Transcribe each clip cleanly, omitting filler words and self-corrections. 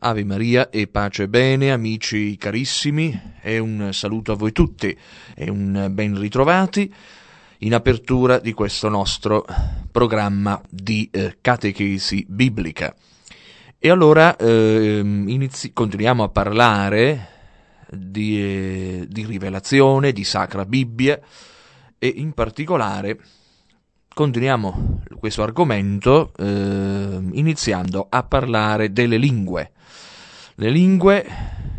Ave Maria e pace e bene, amici carissimi, e un saluto a voi tutti e un ben ritrovati in apertura di questo nostro programma di catechesi biblica. E allora continuiamo a parlare di rivelazione, di Sacra Bibbia, e in particolare continuiamo questo argomento iniziando a parlare delle lingue. Le lingue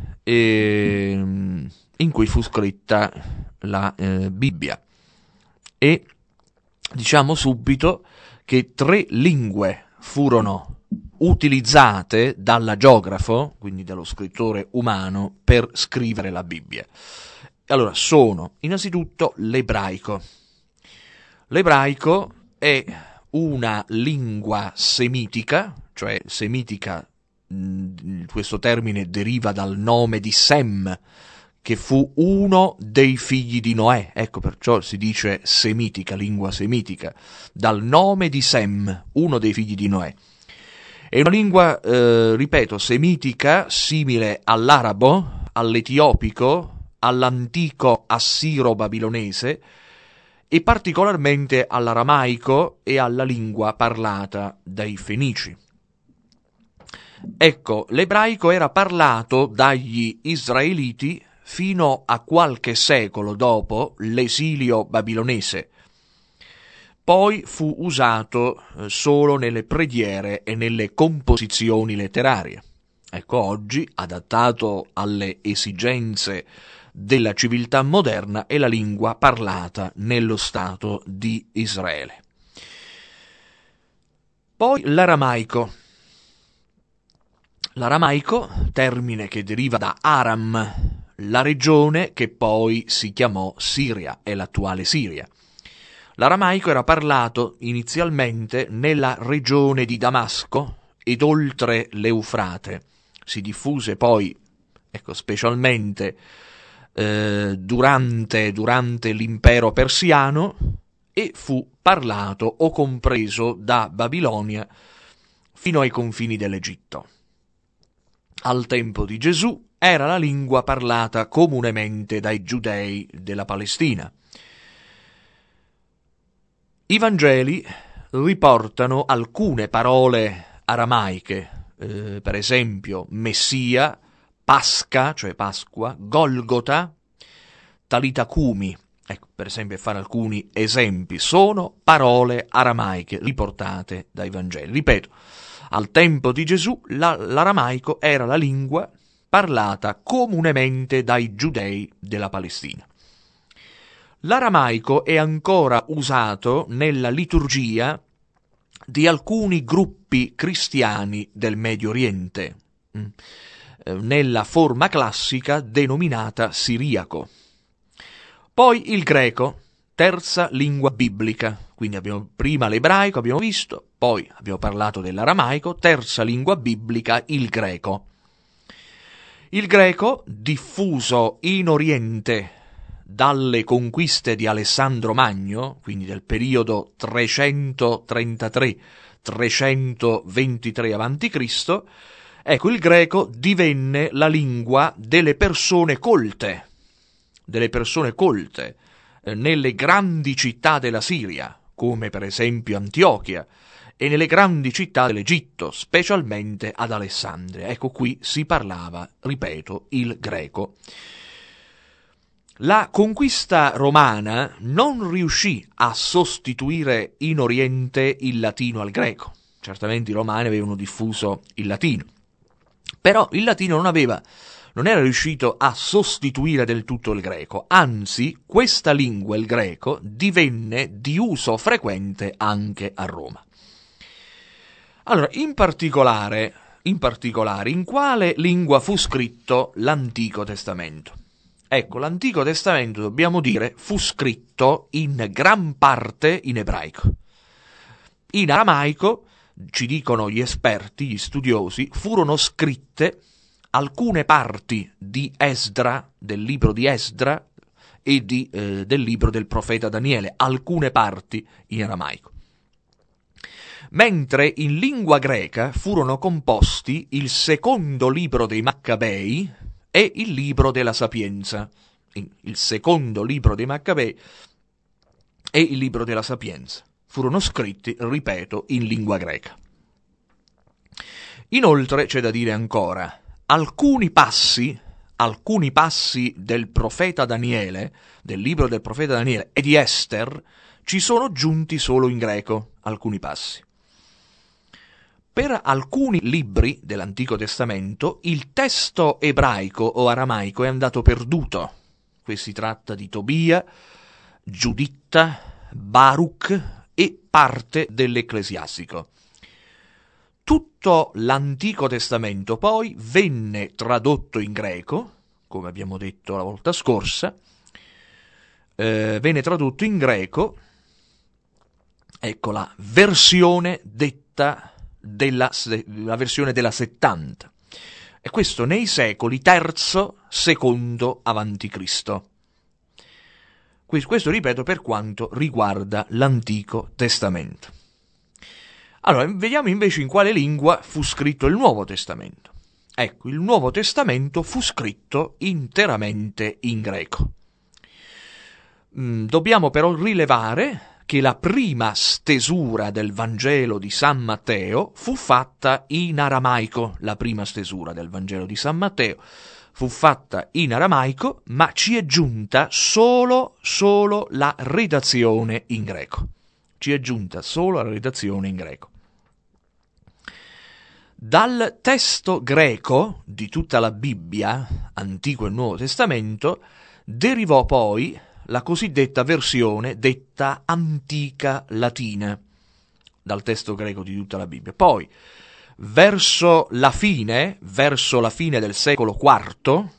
in cui fu scritta la Bibbia. E diciamo subito che 3 lingue furono utilizzate dall'agiografo, quindi dallo scrittore umano, per scrivere la Bibbia. Allora, sono innanzitutto l'ebraico. L'ebraico è una lingua semitica, cioè semitica, questo termine deriva dal nome di Sem, che fu uno dei figli di Noè, ecco perciò si dice semitica, lingua semitica, dal nome di Sem, uno dei figli di Noè. È una lingua, ripeto, semitica, simile all'arabo, all'etiopico, all'antico assiro-babilonese, e particolarmente all'aramaico e alla lingua parlata dai Fenici. Ecco, l'ebraico era parlato dagli israeliti fino a qualche secolo dopo l'esilio babilonese. Poi fu usato solo nelle preghiere e nelle composizioni letterarie. Ecco, oggi, adattato alle esigenze della civiltà moderna, è la lingua parlata nello Stato di Israele. Poi l'aramaico. L'aramaico, termine che deriva da Aram, la regione che poi si chiamò Siria, è l'attuale Siria. L'aramaico era parlato inizialmente nella regione di Damasco ed oltre l'Eufrate. Si diffuse poi, specialmente durante l'impero persiano, e fu parlato o compreso da Babilonia fino ai confini dell'Egitto. Al tempo di Gesù era la lingua parlata comunemente dai giudei della Palestina. I Vangeli riportano alcune parole aramaiche, per esempio Messia, Pasca, cioè Pasqua, Golgota, Talita Cumi, ecco, per esempio, fare alcuni esempi, sono parole aramaiche riportate dai Vangeli. Ripeto, al tempo di Gesù l'aramaico era la lingua parlata comunemente dai giudei della Palestina. L'aramaico è ancora usato nella liturgia di alcuni gruppi cristiani del Medio Oriente, nella forma classica denominata siriaco. Poi il greco, terza lingua biblica. Quindi abbiamo prima l'ebraico, abbiamo visto, poi abbiamo parlato dell'aramaico, terza lingua biblica, il greco. Il greco, diffuso in Oriente dalle conquiste di Alessandro Magno, quindi del periodo 333-323 a.C., ecco, il greco divenne la lingua delle persone colte nelle grandi città della Siria, come per esempio Antiochia, e nelle grandi città dell'Egitto, specialmente ad Alessandria. Ecco, qui si parlava, ripeto, il greco. La conquista romana non riuscì a sostituire in Oriente il latino al greco. Certamente i romani avevano diffuso il latino, però il latino non era riuscito a sostituire del tutto il greco, anzi questa lingua, il greco, divenne di uso frequente anche a Roma. Allora, in particolare, in quale lingua fu scritto l'Antico Testamento? Ecco, l'Antico Testamento, dobbiamo dire, fu scritto in gran parte in ebraico. In aramaico, ci dicono gli esperti, gli studiosi, furono scritte alcune parti di Esdra, del libro di Esdra, e del libro del profeta Daniele, alcune parti in aramaico. mentre in lingua greca furono composti il secondo libro dei Maccabei e il libro della Sapienza. Il secondo libro dei Maccabei e il libro della Sapienza furono scritti, ripeto, in lingua greca. Inoltre c'è da dire ancora, alcuni passi del profeta Daniele, del libro del profeta Daniele e di Ester, ci sono giunti solo in greco, alcuni passi. Per alcuni libri dell'Antico Testamento il testo ebraico o aramaico è andato perduto. Qui si tratta di Tobia, Giuditta, Baruch e parte dell'Ecclesiastico. Tutto l'Antico Testamento poi venne tradotto in greco, come abbiamo detto la volta scorsa, venne tradotto in greco, ecco la versione detta la versione della 70. E questo nei secoli III, II avanti Cristo. Questo, ripeto, per quanto riguarda l'Antico Testamento. Allora, vediamo invece in quale lingua fu scritto il Nuovo Testamento. Ecco, il Nuovo Testamento fu scritto interamente in greco. Dobbiamo però rilevare che la prima stesura del Vangelo di San Matteo fu fatta in aramaico. La prima stesura del Vangelo di San Matteo fu fatta in aramaico, ma ci è giunta solo la redazione in greco. Ci è giunta solo la redazione in greco. Dal testo greco di tutta la Bibbia, Antico e Nuovo Testamento, derivò poi la cosiddetta versione detta antica latina, dal testo greco di tutta la Bibbia. Poi, verso la fine del secolo IV,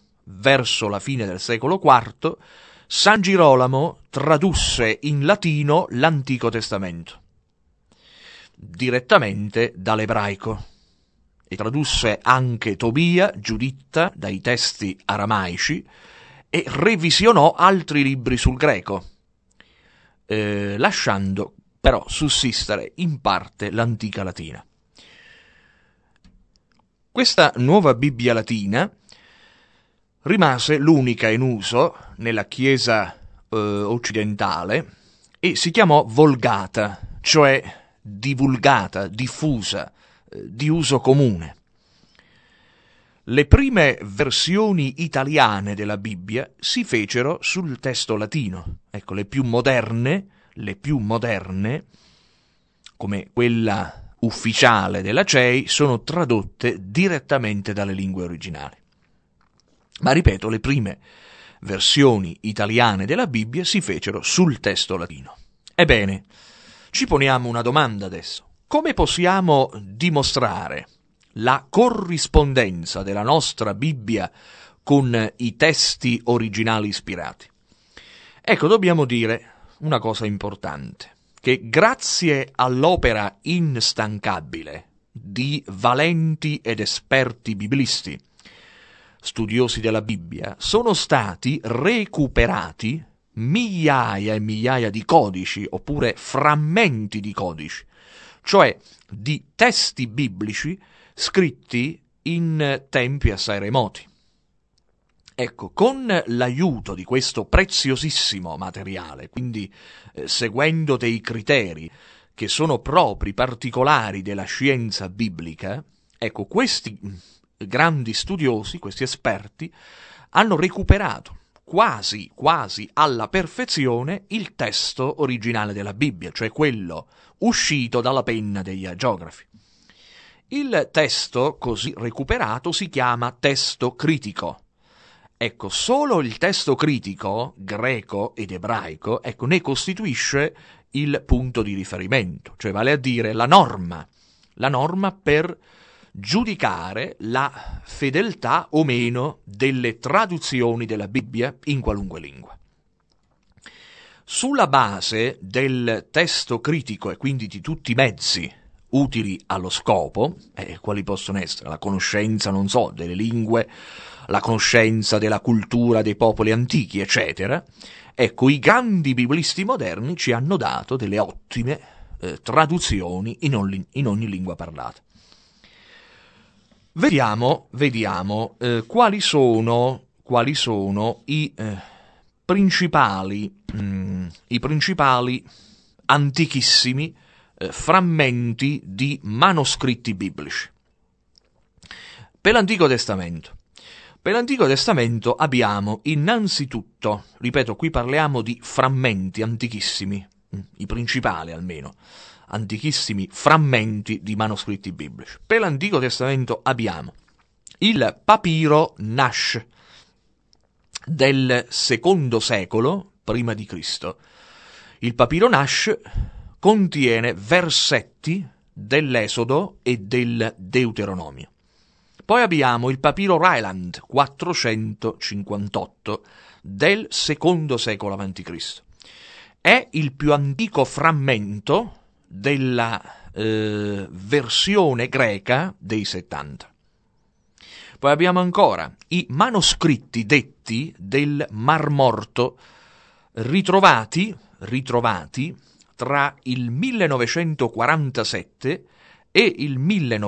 San Girolamo tradusse in latino l'Antico Testamento, direttamente dall'ebraico, e tradusse anche Tobia, Giuditta, dai testi aramaici, e revisionò altri libri sul greco, lasciando però sussistere in parte l'antica latina. Questa nuova Bibbia latina rimase l'unica in uso nella Chiesa occidentale e si chiamò Vulgata, cioè divulgata, diffusa, di uso comune. Le prime versioni italiane della Bibbia si fecero sul testo latino. Ecco, le più moderne, come quella ufficiale della CEI, sono tradotte direttamente dalle lingue originali. Ma ripeto, le prime versioni italiane della Bibbia si fecero sul testo latino. Ebbene, ci poniamo una domanda adesso. Come possiamo dimostrare la corrispondenza della nostra Bibbia con i testi originali ispirati? Ecco, dobbiamo dire una cosa importante, che grazie all'opera instancabile di valenti ed esperti biblisti, studiosi della Bibbia, sono stati recuperati migliaia e migliaia di codici, oppure frammenti di codici, cioè di testi biblici scritti in tempi assai remoti. Ecco, con l'aiuto di questo preziosissimo materiale, quindi seguendo dei criteri che sono propri, particolari della scienza biblica, ecco, questi grandi studiosi, questi esperti, hanno recuperato quasi alla perfezione il testo originale della Bibbia, cioè quello uscito dalla penna degli agiografi. Il testo così recuperato si chiama testo critico. Ecco, solo il testo critico, greco ed ebraico, ecco, ne costituisce il punto di riferimento, cioè vale a dire la norma per giudicare la fedeltà o meno delle traduzioni della Bibbia in qualunque lingua. Sulla base del testo critico e quindi di tutti i mezzi utili allo scopo, quali possono essere la conoscenza, delle lingue, la conoscenza della cultura dei popoli antichi, eccetera, ecco, i grandi biblisti moderni ci hanno dato delle ottime traduzioni in ogni lingua parlata. Vediamo quali sono i principali antichissimi frammenti di manoscritti biblici. Per l'Antico Testamento abbiamo innanzitutto, ripeto, qui parliamo di frammenti antichissimi, i principali almeno, antichissimi frammenti di manoscritti biblici. Per l'Antico Testamento abbiamo il papiro Nash del II secolo prima di Cristo. Il papiro Nash contiene versetti dell'Esodo e del Deuteronomio. Poi abbiamo il papiro Ryland 458 del II secolo a.C. È il più antico frammento della versione greca dei 70. Poi abbiamo ancora i manoscritti detti del Mar Morto, ritrovati tra il 1947 e il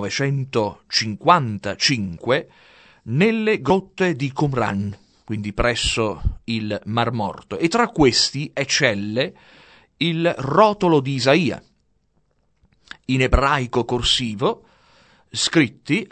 1955 nelle grotte di Qumran, quindi presso il Mar Morto, e tra questi eccelle il rotolo di Isaia, in ebraico corsivo, scritti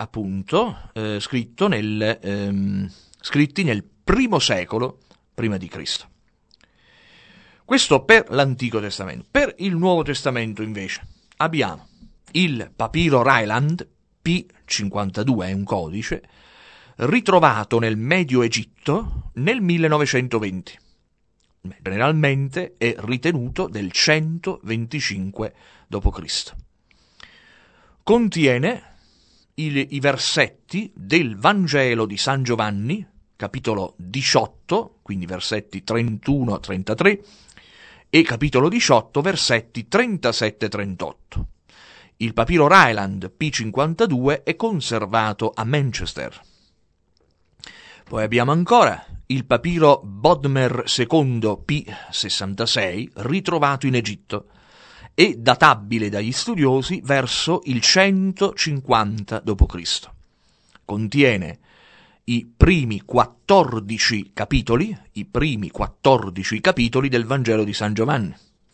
nel primo secolo prima di Cristo. Questo per l'Antico Testamento. Per il Nuovo Testamento invece abbiamo il papiro Ryland P52, è un codice, ritrovato nel Medio Egitto nel 1920. Generalmente è ritenuto del 125 d.C. Contiene i versetti del Vangelo di San Giovanni, capitolo 18, quindi versetti 31-33, e capitolo 18, versetti 37-38. Il papiro Ryland P52 è conservato a Manchester. Poi abbiamo ancora il papiro Bodmer II P66, ritrovato in Egitto, e databile dagli studiosi verso il 150 d.C. Contiene i primi 14 capitoli del Vangelo di San Giovanni,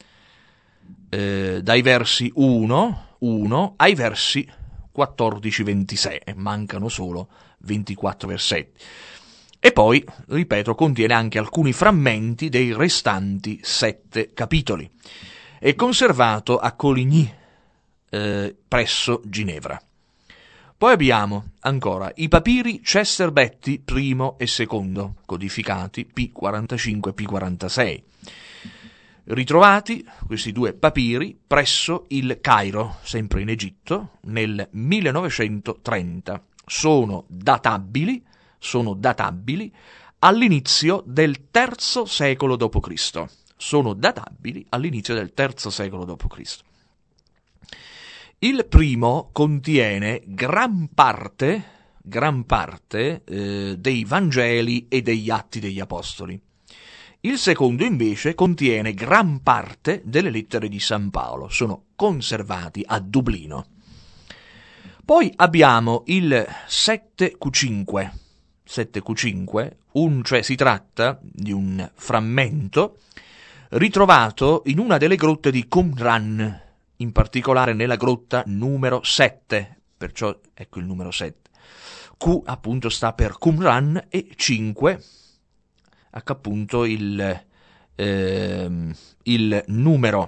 dai versi 1 ai versi 14-26, mancano solo 24 versetti. E poi, ripeto, contiene anche alcuni frammenti dei restanti 7 capitoli. È conservato a Coligny, presso Ginevra. Poi abbiamo ancora i papiri Chester Beatty I e II, codificati P45 e P46. Ritrovati questi due papiri presso il Cairo, sempre in Egitto, nel 1930. Sono databili all'inizio del III secolo d.C. Il primo contiene gran parte dei Vangeli e degli Atti degli Apostoli. Il secondo invece contiene gran parte delle lettere di San Paolo, sono conservati a Dublino. Poi abbiamo il 7Q5, cioè si tratta di un frammento ritrovato in una delle grotte di Qumran, in particolare nella grotta numero 7, perciò ecco il numero 7. Q appunto sta per Qumran e 5 appunto il numero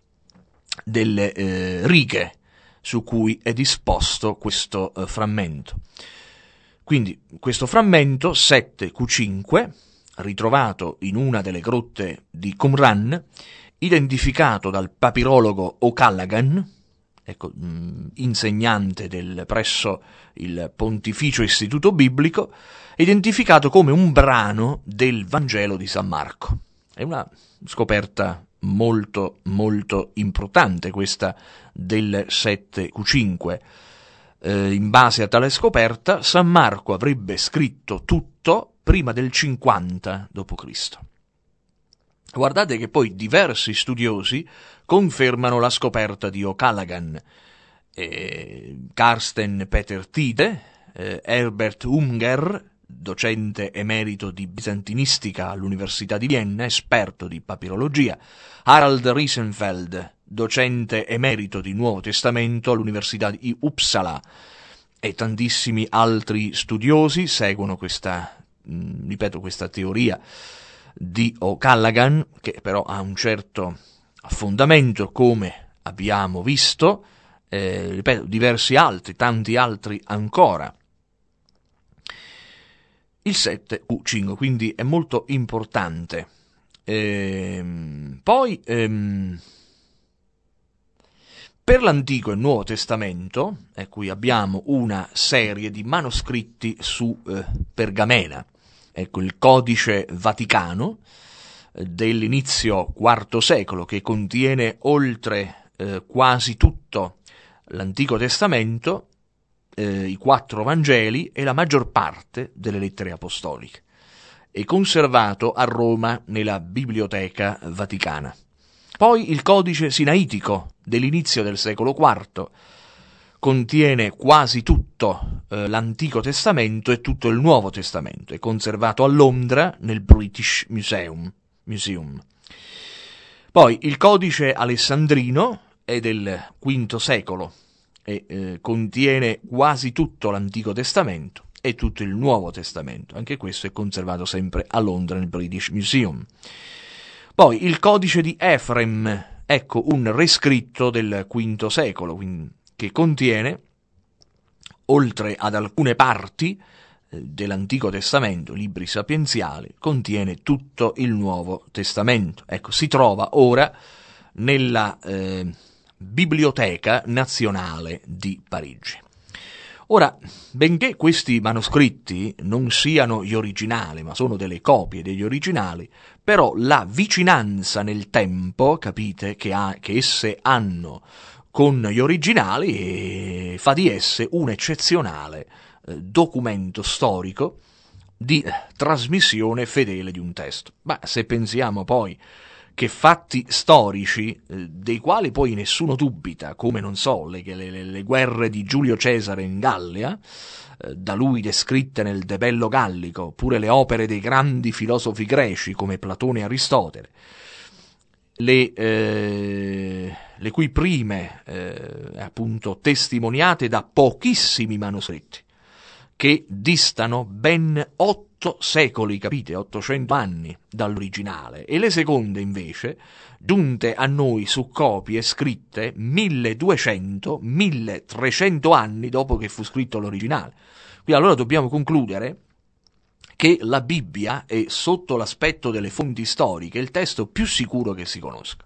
delle righe su cui è disposto questo frammento. Quindi questo frammento 7Q5, ritrovato in una delle grotte di Qumran, identificato dal papirologo O'Callaghan, insegnante presso il Pontificio Istituto Biblico, è identificato come un brano del Vangelo di San Marco. È una scoperta molto molto importante questa del 7Q5. In base a tale scoperta, San Marco avrebbe scritto tutto prima del 50 d.C. Guardate che poi diversi studiosi confermano la scoperta di O'Callaghan, Carsten Peter Tide, Herbert Unger, docente emerito di bizantinistica all'Università di Vienna, esperto di papirologia, Harald Riesenfeld, docente emerito di Nuovo Testamento all'Università di Uppsala, e tantissimi altri studiosi seguono questa teoria di O'Callaghan, che però ha un certo fondamento, come abbiamo visto, diversi altri, tanti altri ancora. Il 7Q5, quindi è molto importante. Poi, per l'Antico e Nuovo Testamento, qui abbiamo una serie di manoscritti su pergamena. Ecco il Codice Vaticano dell'inizio IV secolo, che contiene oltre quasi tutto l'Antico Testamento, i 4 Vangeli e la maggior parte delle lettere apostoliche. È conservato a Roma nella Biblioteca Vaticana. Poi il Codice Sinaitico dell'inizio del secolo IV contiene quasi tutto l'Antico Testamento e tutto il Nuovo Testamento. È conservato a Londra nel British Museum. Poi il Codice Alessandrino è del V secolo e contiene quasi tutto l'Antico Testamento e tutto il Nuovo Testamento. Anche questo è conservato sempre a Londra nel British Museum. Poi il Codice di Efrem, ecco un rescritto del V secolo, che contiene, oltre ad alcune parti dell'Antico Testamento, libri sapienziali, contiene tutto il Nuovo Testamento. Ecco, si trova ora nella Biblioteca Nazionale di Parigi. Ora, benché questi manoscritti non siano gli originali, ma sono delle copie degli originali, però la vicinanza nel tempo, capite, che esse hanno con gli originali fa di esse un eccezionale documento storico di trasmissione fedele di un testo. Ma se pensiamo poi che fatti storici, dei quali poi nessuno dubita, come non so, le guerre di Giulio Cesare in Gallia, da lui descritte nel De Bello Gallico, oppure le opere dei grandi filosofi greci come Platone e Aristotele, le cui prime appunto testimoniate da pochissimi manoscritti che distano ben 8 secoli, capite, 800 anni dall'originale, e le seconde invece giunte a noi su copie scritte 1200-1300 anni dopo che fu scritto l'originale. Quindi allora dobbiamo concludere che la Bibbia è, sotto l'aspetto delle fonti storiche, il testo più sicuro che si conosca.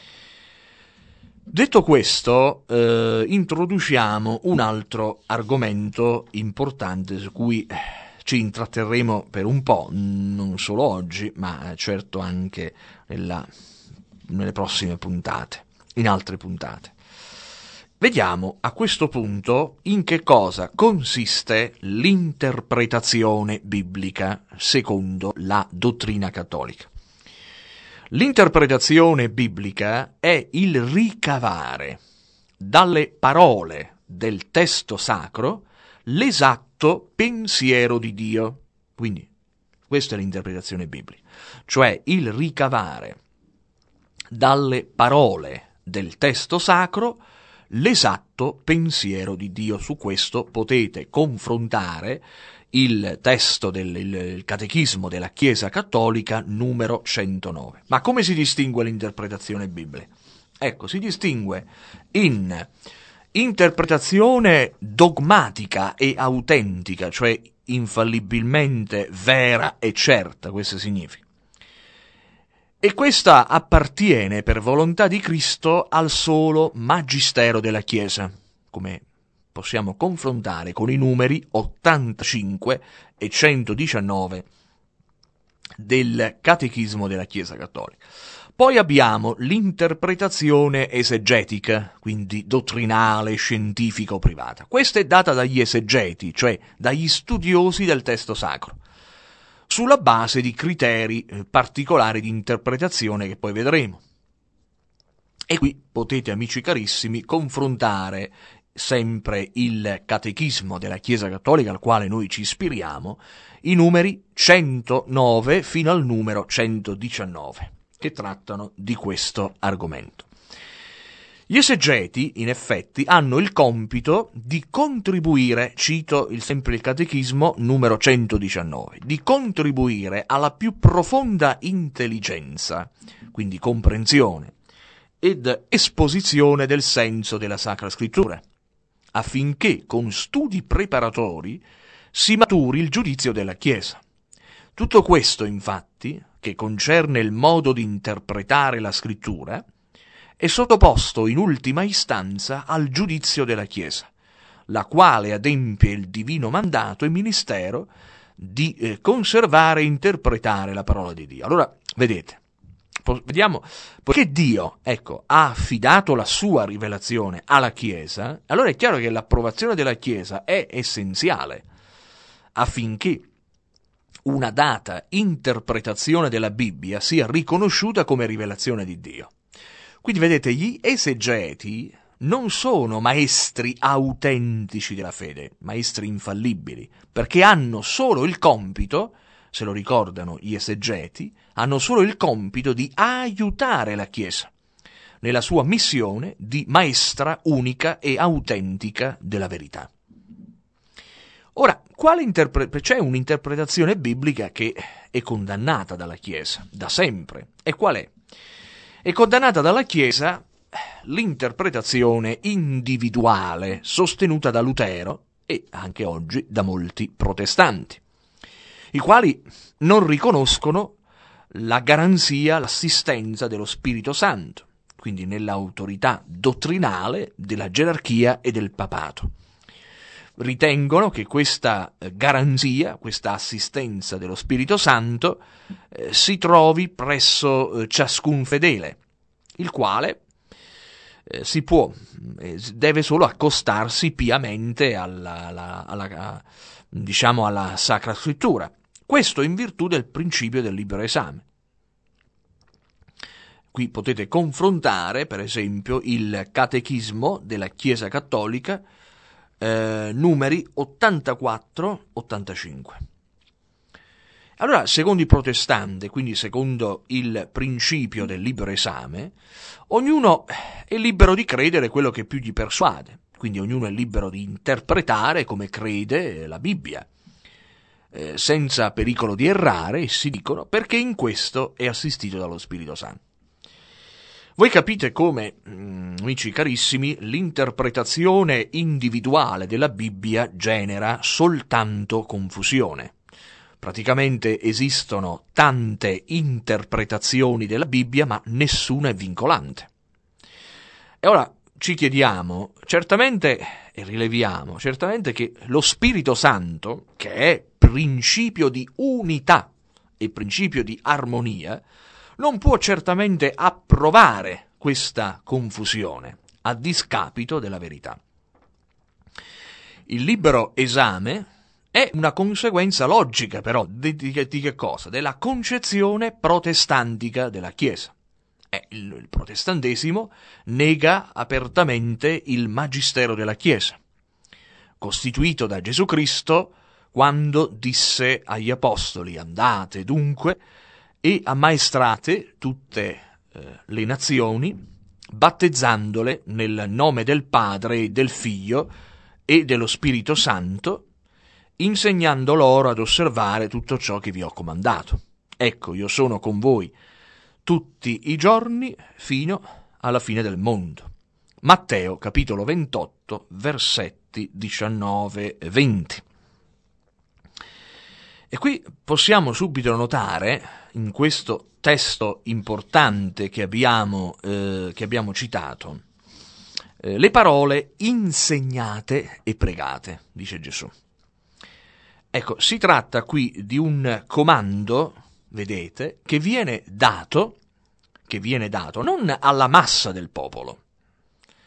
Detto questo, introduciamo un altro argomento importante su cui ci intratterremo per un po', non solo oggi, ma certo anche nelle prossime puntate, in altre puntate. Vediamo a questo punto in che cosa consiste l'interpretazione biblica secondo la dottrina cattolica. L'interpretazione biblica è il ricavare dalle parole del testo sacro l'esatto pensiero di Dio. Quindi questa è l'interpretazione biblica, cioè il ricavare dalle parole del testo sacro l'esatto pensiero di Dio. Su questo potete confrontare il testo del Catechismo della Chiesa Cattolica numero 109. Ma come si distingue l'interpretazione biblica? Ecco, si distingue in interpretazione dogmatica e autentica, cioè infallibilmente vera e certa, questo significa. E questa appartiene per volontà di Cristo al solo magistero della Chiesa, come possiamo confrontare con i numeri 85 e 119 del Catechismo della Chiesa Cattolica. Poi abbiamo l'interpretazione esegetica, quindi dottrinale, scientifica o privata. Questa è data dagli esegeti, cioè dagli studiosi del testo sacro. sulla base di criteri particolari di interpretazione che poi vedremo. E qui potete, amici carissimi, confrontare sempre il catechismo della Chiesa Cattolica al quale noi ci ispiriamo, i numeri 109 fino al numero 119, che trattano di questo argomento. Gli esegeti, in effetti, hanno il compito di contribuire, cito sempre il catechismo numero 119, di contribuire alla più profonda intelligenza, quindi comprensione, ed esposizione del senso della Sacra Scrittura, affinché con studi preparatori si maturi il giudizio della Chiesa. Tutto questo, infatti, che concerne il modo di interpretare la Scrittura, è sottoposto in ultima istanza al giudizio della Chiesa, la quale adempie il divino mandato e ministero di conservare e interpretare la parola di Dio. Allora, vedete, vediamo, poiché Dio, ha affidato la sua rivelazione alla Chiesa, allora è chiaro che l'approvazione della Chiesa è essenziale affinché una data interpretazione della Bibbia sia riconosciuta come rivelazione di Dio. Quindi vedete, gli esegeti non sono maestri autentici della fede, maestri infallibili, perché hanno solo il compito, se lo ricordano gli esegeti, hanno solo il compito di aiutare la Chiesa nella sua missione di maestra unica e autentica della verità. Ora, c'è un'interpretazione biblica che è condannata dalla Chiesa, da sempre. E qual è? È condannata dalla Chiesa l'interpretazione individuale sostenuta da Lutero e anche oggi da molti protestanti, i quali non riconoscono la garanzia, l'assistenza dello Spirito Santo, quindi nell'autorità dottrinale della gerarchia e del papato. Ritengono che questa garanzia, questa assistenza dello Spirito Santo si trovi presso ciascun fedele, il quale deve solo accostarsi piamente alla Sacra Scrittura. Questo in virtù del principio del libero esame. Qui potete confrontare, per esempio, il catechismo della Chiesa Cattolica, numeri 84-85. Allora, secondo i protestanti, quindi secondo il principio del libero esame, ognuno è libero di credere quello che più gli persuade, quindi ognuno è libero di interpretare come crede la Bibbia, senza pericolo di errare, si dicono, perché in questo è assistito dallo Spirito Santo. Voi capite come, amici carissimi, l'interpretazione individuale della Bibbia genera soltanto confusione. Praticamente esistono tante interpretazioni della Bibbia, ma nessuna è vincolante. E ora ci chiediamo, certamente, e rileviamo, certamente che lo Spirito Santo, che è principio di unità e principio di armonia, non può certamente approvare questa confusione a discapito della verità. Il libero esame è una conseguenza logica, però, di che cosa? Della concezione protestantica della Chiesa. Il protestantesimo nega apertamente il magistero della Chiesa, costituito da Gesù Cristo quando disse agli apostoli: andate dunque e ammaestrate tutte le nazioni, battezzandole nel nome del Padre e del Figlio e dello Spirito Santo, insegnando loro ad osservare tutto ciò che vi ho comandato. Ecco, io sono con voi tutti i giorni fino alla fine del mondo. Matteo, capitolo 28, versetti 19-20. E qui possiamo subito notare, in questo testo importante che abbiamo citato, le parole insegnate e pregate, dice Gesù. Ecco, si tratta qui di un comando, vedete, che viene dato non alla massa del popolo.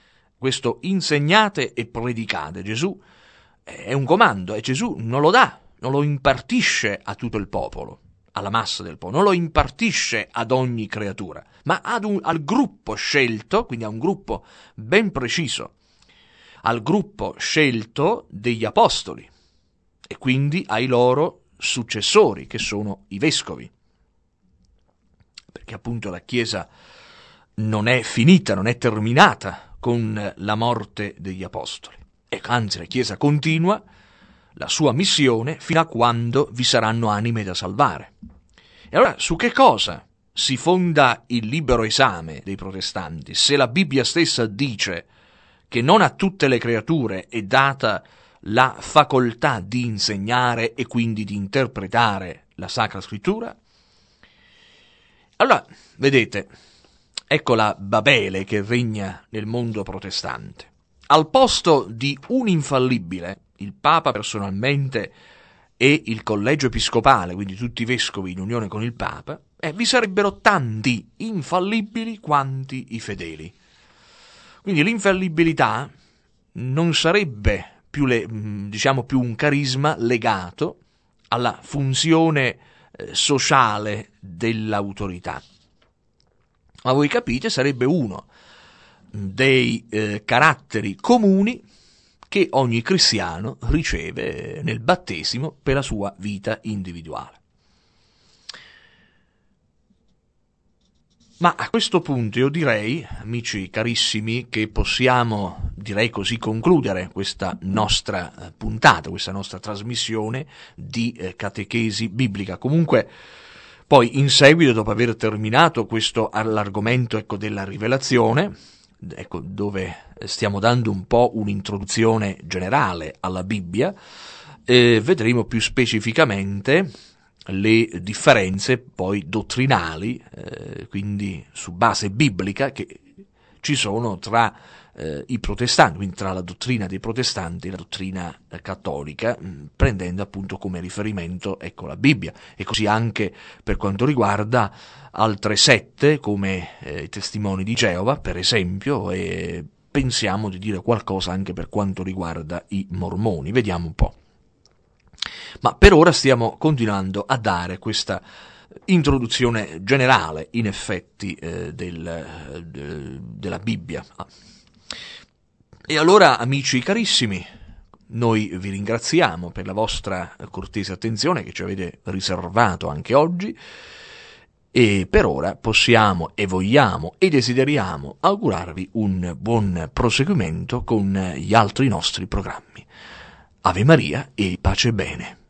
Questo insegnate e predicate, Gesù è un comando e Gesù non lo dà non lo impartisce a tutto il popolo, alla massa del popolo, non lo impartisce ad ogni creatura, ma al gruppo scelto, quindi a un gruppo ben preciso, al gruppo scelto degli apostoli e quindi ai loro successori, che sono i vescovi. Perché appunto la Chiesa non è finita, non è terminata con la morte degli apostoli. E anzi, la Chiesa continua la sua missione fino a quando vi saranno anime da salvare. E allora, su che cosa si fonda il libero esame dei protestanti? Se la Bibbia stessa dice che non a tutte le creature è data la facoltà di insegnare e quindi di interpretare la Sacra Scrittura, allora, vedete, ecco la Babele che regna nel mondo protestante. Al posto di un infallibile, il Papa personalmente e il collegio episcopale, quindi tutti i vescovi in unione con il Papa, vi sarebbero tanti infallibili quanti i fedeli. Quindi l'infallibilità non sarebbe più, più un carisma legato alla funzione sociale dell'autorità. Ma voi capite, sarebbe uno dei caratteri comuni che ogni cristiano riceve nel battesimo per la sua vita individuale. Ma a questo punto io direi, amici carissimi, che possiamo, direi così, concludere questa nostra puntata, questa nostra trasmissione di catechesi biblica. Comunque, poi in seguito, dopo aver terminato questo l'argomento della rivelazione, dove stiamo dando un po' un'introduzione generale alla Bibbia, vedremo più specificamente le differenze poi dottrinali, quindi su base biblica, che ci sono tra i protestanti, quindi tra la dottrina dei protestanti e la dottrina cattolica, prendendo appunto come riferimento la Bibbia, e così anche per quanto riguarda altre sette come i testimoni di Geova, per esempio, e pensiamo di dire qualcosa anche per quanto riguarda i mormoni. Vediamo un po'. Ma per ora stiamo continuando a dare questa introduzione generale, in effetti, della Bibbia. E allora, amici carissimi, noi vi ringraziamo per la vostra cortese attenzione che ci avete riservato anche oggi, e per ora possiamo e vogliamo e desideriamo augurarvi un buon proseguimento con gli altri nostri programmi. Ave Maria e pace bene.